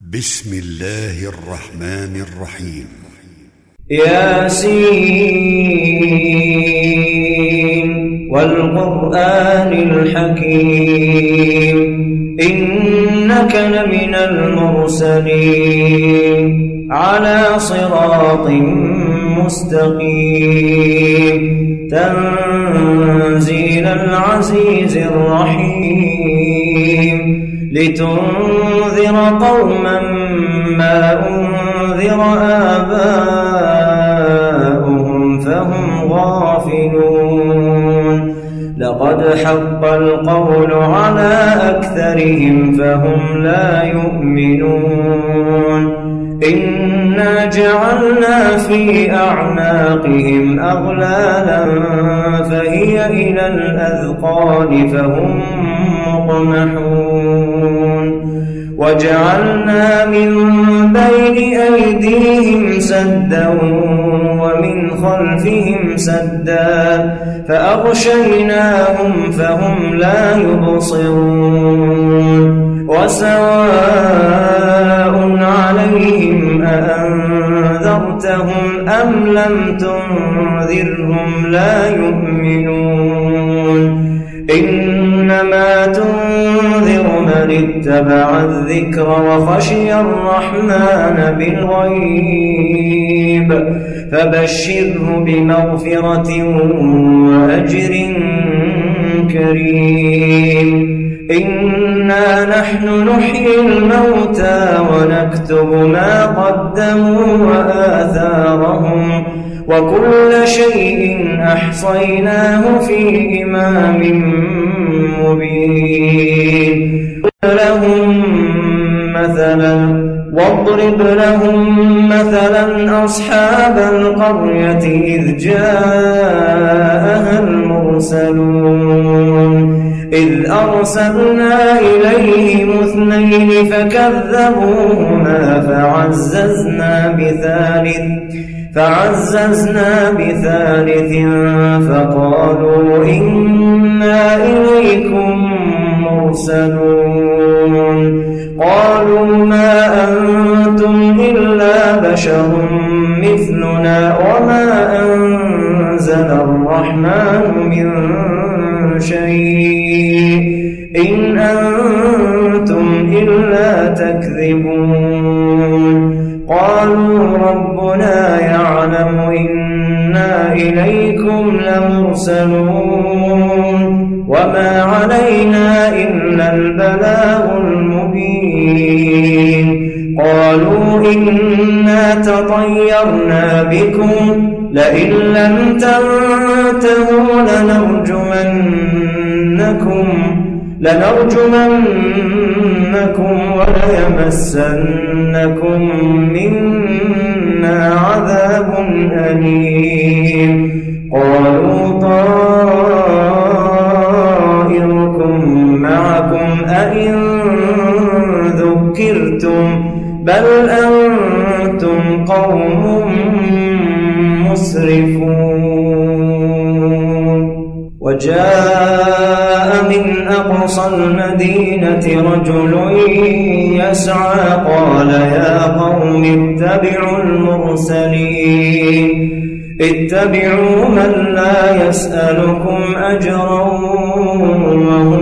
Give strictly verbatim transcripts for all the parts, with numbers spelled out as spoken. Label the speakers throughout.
Speaker 1: بسم الله الرحمن الرحيم.
Speaker 2: ياسين والقرآن الحكيم إنك لمن المرسلين على صراط مستقيم تنزيل العزيز الرحيم لتنذر قوما ما أنذر آباؤهم فهم غافلون لقد حق القول على أكثرهم فهم لا يؤمنون إنا جعلنا في أعناقهم أغلالا فهي إلى الأذقان فهم مقمحون وجعلنا من بين أيديهم سدا ومن خلفهم سدا فأغشيناهم فهم لا يبصرون وسواء عليهم أأنذرتهم أم لم تنذرهم لا يؤمنون إنما تنذر من اتبع الذكر وخشي الرحمن بالغيب فبشره بمغفرة وأجر كريم إنا نحن نحيي الموتى ونكتب ما قدموا وآثارهم وكل شيء أحصيناه في إمام مبين لهم مثلا واضرب لهم مثلا أصحاب القرية إذ جاءها المرسلون إذ أرسلنا إليهم اثنين فكذبوهما فعززنا بثالث فعززنا بثالث فقالوا إنا إليكم مرسلون قالوا ما أنتم إلا بشر مثلنا وما أنزل الرحمن من شيء إن أنتم إلا تكذبون قالوا ربنا يعلم إنا إليكم لمرسلون وما علينا إلا البلاغ المبين قالوا إنا تطيرنا بكم لئن لم تنتهوا لنرجمنكم لنرجمنكم وليمسنكم منا عذاب أليم قالوا طائركم معكم أئن ذكرتم بل أنتم قوم مسرفون وجاء من أقصى المدينة رجل يسعى قال يا قوم اتبعوا المرسلين اتبعوا من لا يسألكم أجرا وهم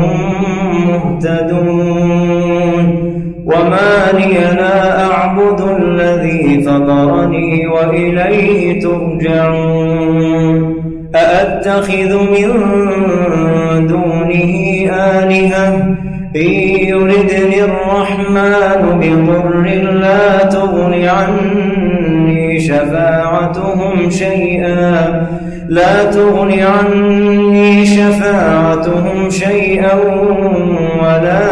Speaker 2: مهتدون وما لي لا أعبد الذي فطرني وإليه ترجعون أأتخذ من دونه آلهة إن يردني الرحمن بضر لا تغن عني شفاعتهم شيئا لا تغن عني شفاعتهم شيئا ولا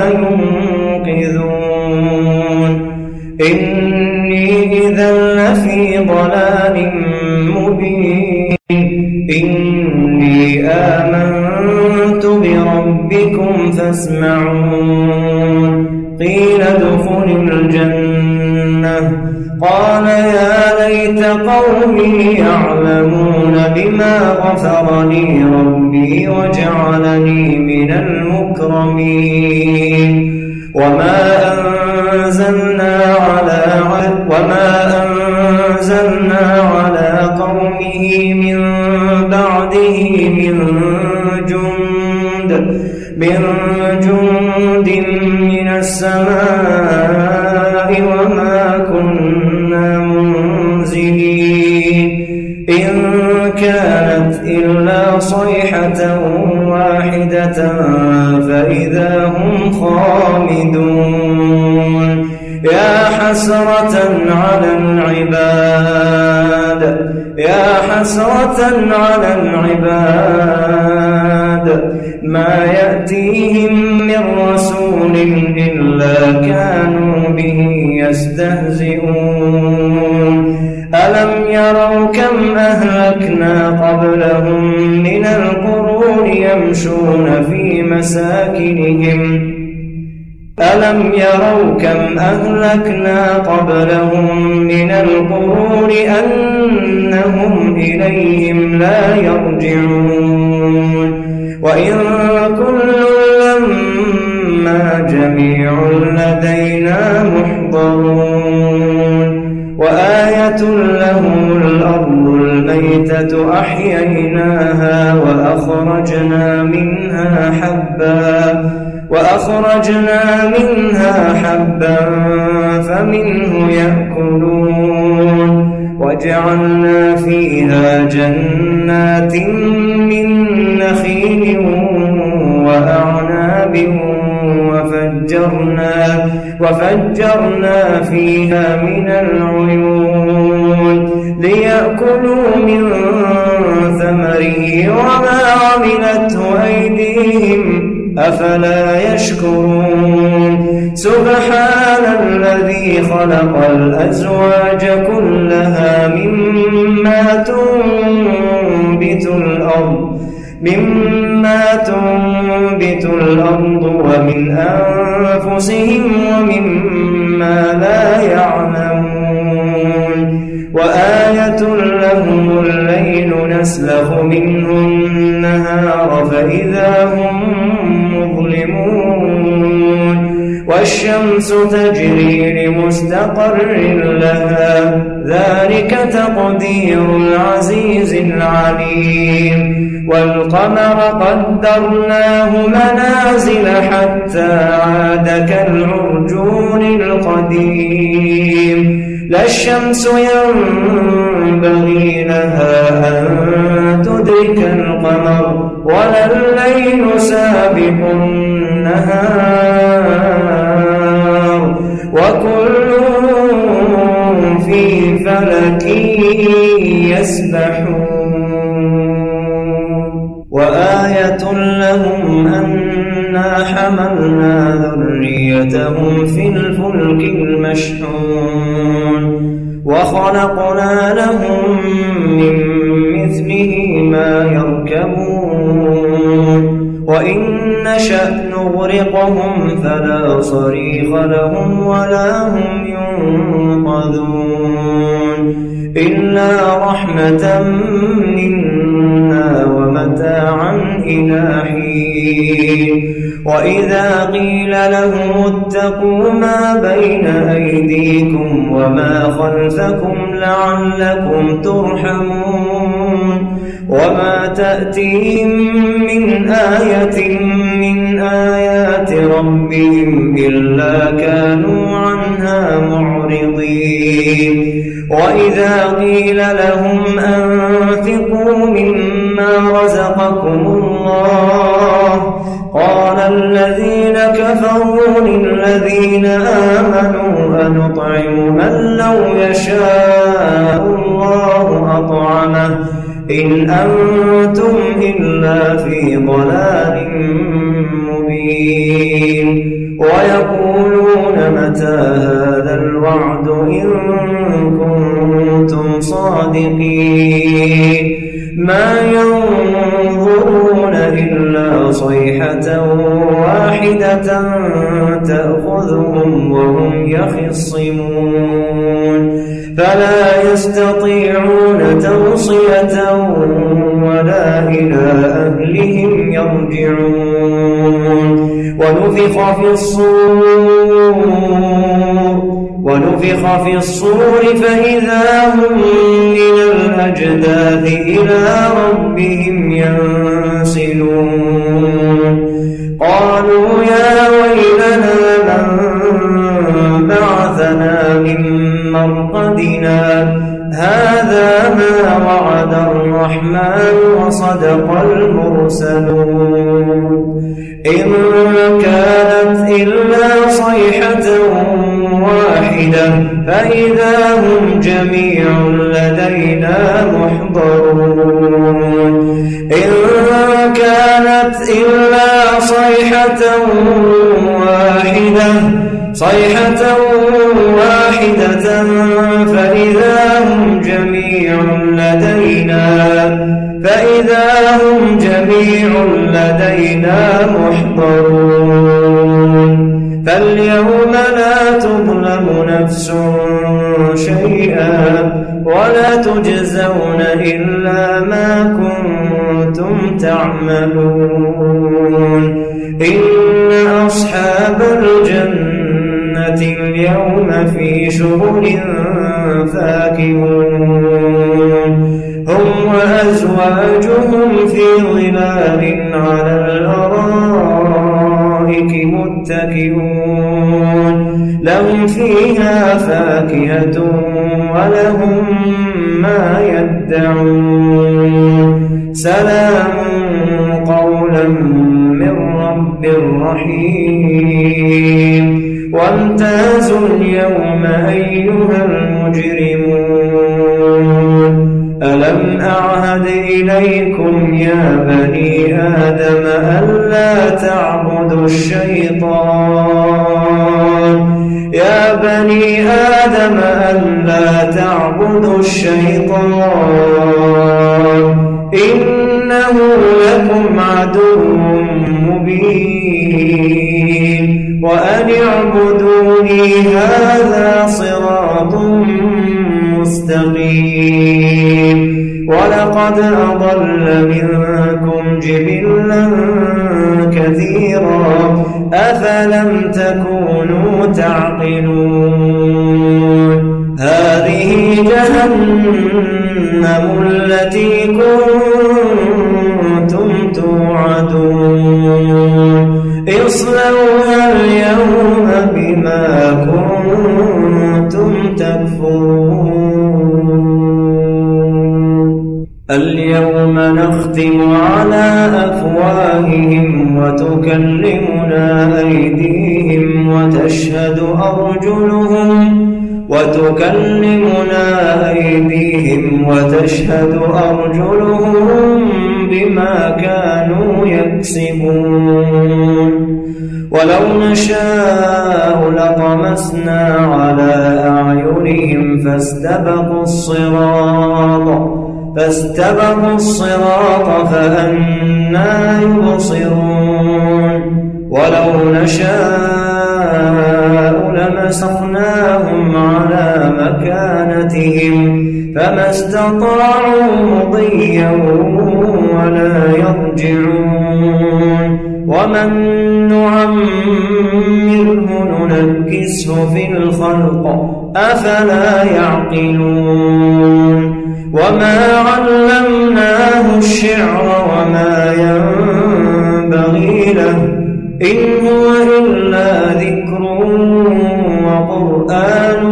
Speaker 2: ينقذون إني إذا لفي ضلال مبين إني آمنت بربكم فاسمعون قيل ادخل الجنة قال يا ليت قومي يعلمون بما غفر لي ربي وجعلني من المكرمين وما أنزلنا على وما أنزلنا على قومه من بعده من جند من جند من السماء وما كنا منزلين إن كانت إلا صيحة واحدة فإذا هم خامدون يا حسرة على العباد يا حسرة على العباد ما يأتيهم من رسول إلا كانوا به يستهزئون ألم يروا كم أهلكنا قبلهم من القرون يمشون في مساكنهم ألم يروا كم أهلكنا قبلهم من القرون أنهم إليهم لا يرجعون وإن كل لما جميع لدينا محضرون وآية لهم الأرض الميتة أحييناها وأخرجنا منها حبا وأخرجنا منها حبا فمنه يأكلون وجعلنا فيها جنات من نخيل وأعناب وفجرنا وفجرنا فيها من العيون ليأكلوا من ثمره وما عملته أيديهم أفلا يشكرون سبحان الذي خلق الأزواج كلها مما تنبت الأرض مما تنبت الأرض ومن أنفسهم ومما لا يعلمون وآية لهم الليل نسلخ منه النهار فإذا هم مظلمون والشمس تجري لمستقر لها ذلك تقدير العزيز العليم والقمر قدرناه منازل حتى عاد كالعرجون القديم لا الشمس ينبغي لها أن تدرك القمر ولا الليل سابق النهار وكل في فلك يسبحون وآية لهم أنا حملنا ذريتهم في الفلك المشحون وخلقنا لهم من مثله ما يركبون وإن نشأ نغرقهم فلا صريخ لهم ولا هم ينقذون إلا رحمة منا ومتاعا إلى حين وإذا قيل لهم اتقوا ما بين أيديكم وما خلفكم لعلكم ترحمون وما تأتيهم من آية من آيات ربهم إلا كانوا عنها معرضين وإذا قيل لهم أنفقوا مما رزقكم الله قال الذين كفروا للذين آمنوا أنطعم من لو يشاء الله أطعمه إن أنتم إلا في ضلال مبين ويقولون متى هذا الوعد إن كنتم صادقين ما ينظرون إلا صيحة واحدة تأخذهم وهم يخصمون فلا يستطيعون توصية ولا إلى أهلهم يرجعون ونفخ في الصور ونفخ في الصور فإذا هم من الأجداث إلى ربهم ينسلون قالوا يا ويلنا من بعثنا من مرقدنا هذا ما وعد الرحمن وصدق المرسلون إن كانت إلا صيحة واحدة فإذا هم جميع لدينا محضرون إن كانت إلا صيحة واحدة صيحة واحدة فإذا هم جميع لدينا فإذا هم جميع لدينا محضرون فاليوم لا تظلم نفس شيئا ولا تجزون إلا ما كنتم تعملون إن أصحاب الجنة اليوم في شغل فاكهون هم وأزواجهم في ظلال على الأرائك متكئون لهم فيها فاكهة ولهم ما يدعون سلام قولا من رب رحيم وامتازوا اليوم أيها المجرمون ألم أعهد إليكم يا بني آدم ألا تعبدوا الشيطان يا بني آدم ألا تعبدوا الشيطان إنه لكم عدو مبين وأن اعبدوني هذا صراط مستقيم ولقد أضل منكم جبلا كثيرا أفلم تكونوا تعقلون هذه جهنم التي كنتم توعدون اصلوها اليوم بما كنتم تكفرون اليوم نختم على أفواههم وتكلمنا أيديهم وتشهد أرجلهم وتكلمنا أيديهم وتشهد أرجلهم بما كانوا يكسبون ولو نشاء لطمسنا على أعينهم فاستبقوا الصراط فاستبقوا الصراط فأنى يبصرون ولو نشاء لمسخناهم على مكانتهم فما استطاعوا مضيا ولا يرجعون ومن نعمره ننكسه في الخلق أفلا يعقلون وما علمناه الشعر وما ينبغي له إن هو إلا ذكر وقرآن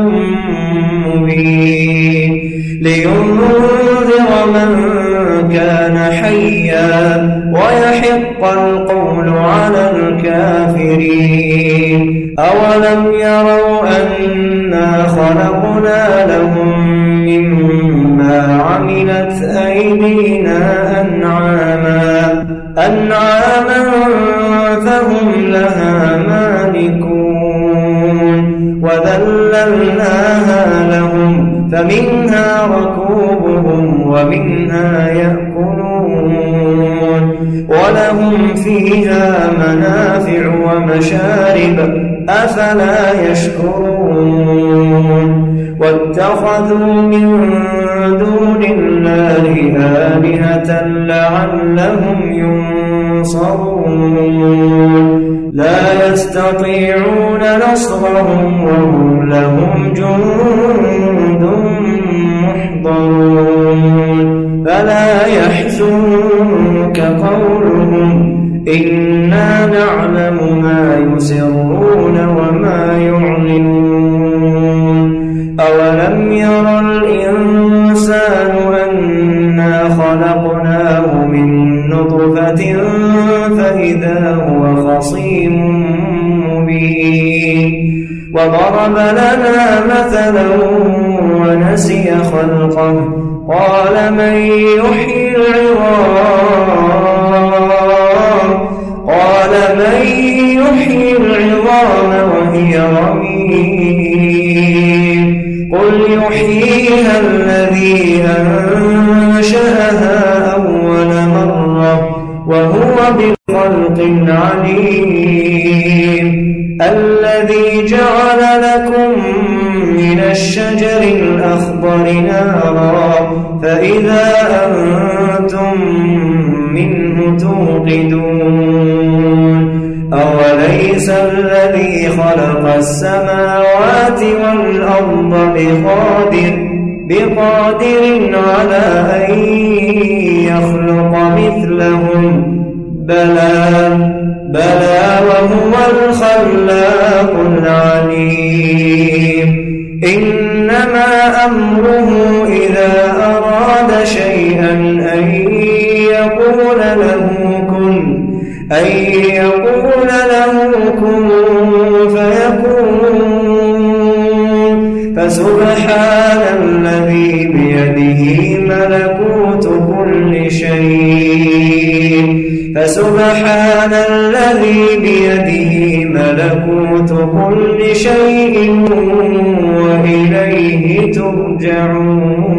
Speaker 2: مبين لينذر من كان حيا ويحق القول على الكافرين أولم يروا أنا خلقنا لهم مما عملت أيدينا أنعاما أنعاما فهم لها مالكون وذللناها لهم فمنها ركوبهم ومنها يأكلون ولهم فيها منافع ومشارب أفلا يشكرون واتخذوا من دون الله آلهة لعلهم ينصرون لا يستطيعون نصرهم وهم لهم جند محضرون فلا يحزنك قولهم إنا نعلم ما يسرون وما يعلنون أولم ير الإنسان أنا خلقناه من نطفة فإذا هو خصيم مبين وضرب لنا مثلا ونسي خلقه قال من يحيي العظام قال من يحيي العظام وهي رميم قل يحييها الذي أنشأها أول مرة وهو بخلق عليم الذي جعل لكم من الشجر الأخضر نارا فإذا أنتم منه توقدون أوليس الذي خلق السماوات والأرض بقادر بقادر على أن يخلق مثلهم بلى بلى وهو الخلاق العليم إنما أمره إذا أراد شيئا أن يقول له كن أن يقول له كن فيكون فسبحان الذي بيده ملكوت كل شيء فسبحان الذي بيده ملكوت كل شيء وإليه ترجعون.